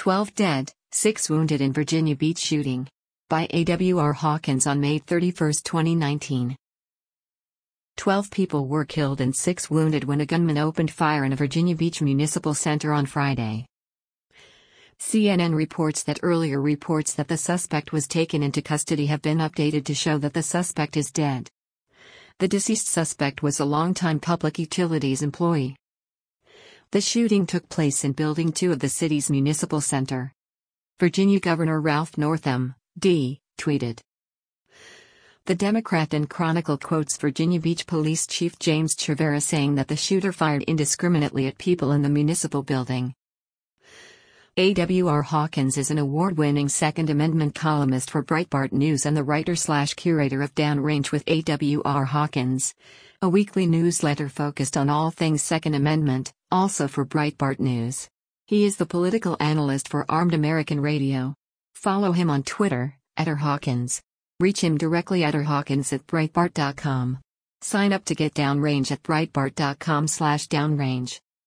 12 dead, 6 wounded in Virginia Beach shooting. By A.W.R. Hawkins on May 31, 2019. 12 people were killed and 6 wounded when a gunman opened fire in a Virginia Beach municipal center on Friday. CNN reports that earlier reports that the suspect was taken into custody have been updated to show that the suspect is dead. The deceased suspect was a longtime public utilities employee. The shooting took place in Building 2 of the city's municipal center. Virginia Governor Ralph Northam, D., tweeted. The Democrat and Chronicle quotes Virginia Beach Police Chief James Cervera saying that the shooter fired indiscriminately at people in the municipal building. A.W.R. Hawkins is an award-winning Second Amendment columnist for Breitbart News and the writer/curator of Downrange with A.W.R. Hawkins, a weekly newsletter focused on all things Second Amendment, also for Breitbart News. He is the political analyst for Armed American Radio. Follow him on Twitter, @RHawkins. Reach him directly at rhawkins@breitbart.com. Sign up to get Downrange at breitbart.com/downrange.